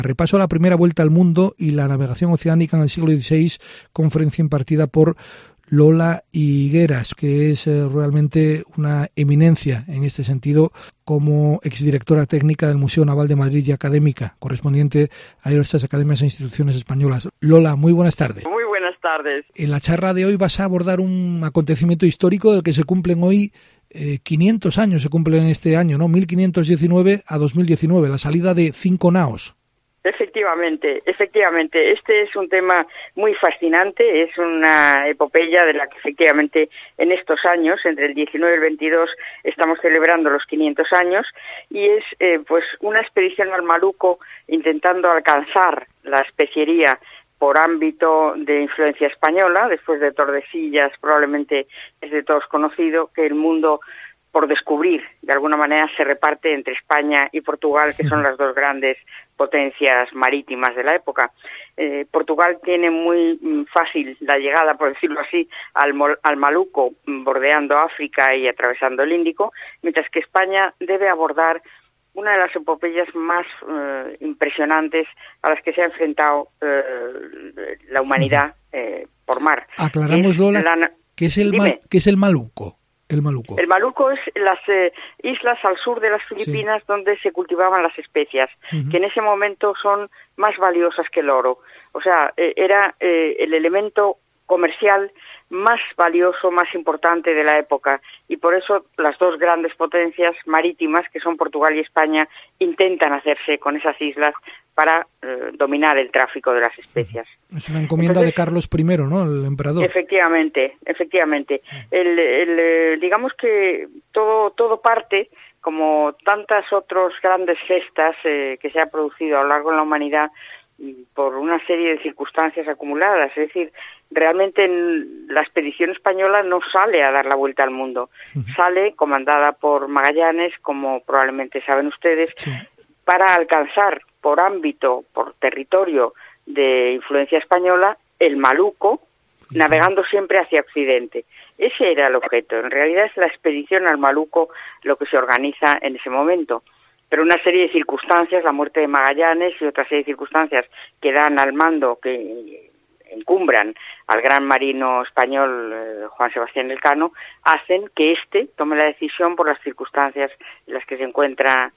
Repaso a la primera vuelta al mundo y la navegación oceánica en el siglo XVI, conferencia impartida por Lola Higueras, que es realmente una eminencia en este sentido como exdirectora técnica del Museo Naval de Madrid y académica, correspondiente a diversas academias e instituciones españolas. Lola, muy buenas tardes. Muy buenas tardes. En la charla de hoy vas a abordar un acontecimiento histórico del que se cumplen hoy 500 años, se cumplen este año, ¿no? 1519 a 2019, la salida de 5 naos. Efectivamente. Este es un tema muy fascinante, es una epopeya de la que efectivamente en estos años, entre el 19 y el 22, estamos celebrando los 500 años y es pues una expedición al Maluco intentando alcanzar la especiería por ámbito de influencia española. Después de Tordesillas probablemente es de todos conocido que el mundo por descubrir, de alguna manera, se reparte entre España y Portugal, que son las dos grandes potencias marítimas de la época. Portugal tiene muy fácil la llegada, por decirlo así, al Maluco, bordeando África y atravesando el Índico, mientras que España debe abordar una de las epopeyas más impresionantes a las que se ha enfrentado la humanidad por mar. Aclaramos, Lola, ¿qué es el Maluco? El Maluco es las islas al sur de las Filipinas, donde se cultivaban las especias, que en ese momento son más valiosas que el oro. O sea, era el elemento comercial más valioso, más importante de la época, y por eso las dos grandes potencias marítimas, que son Portugal y España, intentan hacerse con esas islas para dominar el tráfico de las especias. Es una encomienda de Carlos I, ¿no?, el emperador. Efectivamente. Digamos que todo parte, como tantas otras grandes gestas que se ha producido a lo largo de la humanidad, por una serie de circunstancias acumuladas. Es decir, realmente la expedición española no sale a dar la vuelta al mundo. Sale comandada por Magallanes, como probablemente saben ustedes, para alcanzar por ámbito, por territorio de influencia española, el Maluco, navegando siempre hacia Occidente. Ese era el objeto. En realidad es la expedición al Maluco lo que se organiza en ese momento. Pero una serie de circunstancias, la muerte de Magallanes y otra serie de circunstancias que dan al mando, que encumbran al gran marino español Juan Sebastián Elcano, hacen que éste tome la decisión, por las circunstancias en las que se encuentran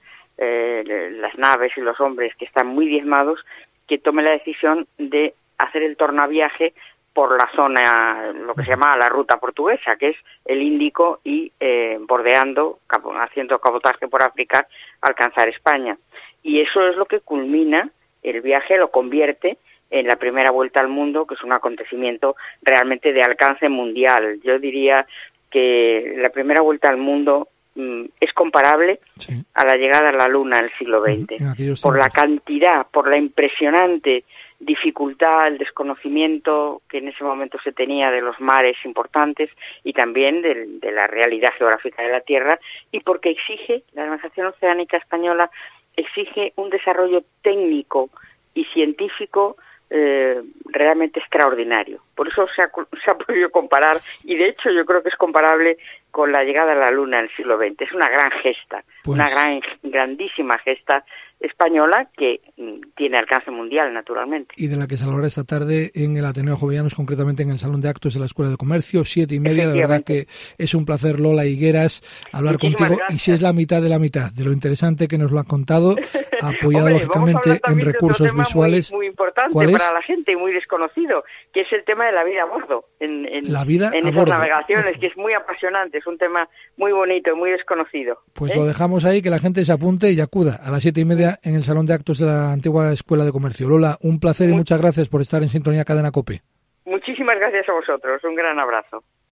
las naves y los hombres que están muy diezmados, que tome la decisión de hacer el tornaviaje por la zona, lo que se llama la ruta portuguesa, que es el Índico, y bordeando, haciendo cabotaje por África, alcanzar España. Y eso es lo que culmina el viaje, lo convierte en la primera vuelta al mundo, que es un acontecimiento realmente de alcance mundial. Yo diría que la primera vuelta al mundo es comparable a la llegada a la Luna del siglo XX, por la cantidad, por la impresionante dificultad, el desconocimiento que en ese momento se tenía de los mares importantes y también de la realidad geográfica de la Tierra, y porque exige, la navegación oceánica española exige un desarrollo técnico y científico realmente extraordinario. Por eso se ha podido comparar, y de hecho yo creo que es comparable con la llegada a la Luna en el siglo XX. Es una gran gesta, una grandísima gesta española que tiene alcance mundial, naturalmente. Y de la que se hablará esta tarde en el Ateneo Jovellanos, concretamente en el Salón de Actos de la Escuela de Comercio, 7:30. De verdad que es un placer, Lola Higueras, hablar contigo. Gracias. Y si es la mitad de lo interesante que nos lo ha contado, apoyado lógicamente en recursos visuales. Muy importante para la gente y muy desconocido, que es el tema de la vida a bordo en esas navegaciones, que es muy apasionante, es un tema muy bonito y muy desconocido. Pues lo dejamos ahí, que la gente se apunte y acuda a las 7:30 en el Salón de Actos de la antigua Escuela de Comercio. Lola, un placer y muchas gracias por estar en sintonía Cadena COPE. Muchísimas gracias a vosotros, un gran abrazo.